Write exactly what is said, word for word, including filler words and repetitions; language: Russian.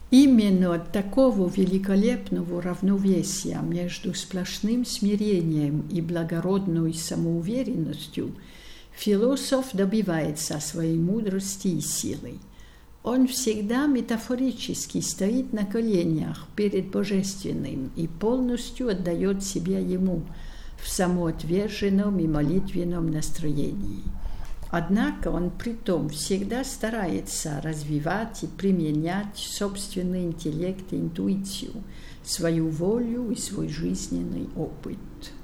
Именно от такого великолепного равновесия между сплошным смирением и благородной самоуверенностью философ добивается своей мудрости и силы. Он всегда метафорически стоит на коленях перед Божественным и полностью отдает себя Ему в самоотверженном и молитвенном настроении. Однако он притом всегда старается развивать и применять собственный интеллект и интуицию, свою волю и свой жизненный опыт.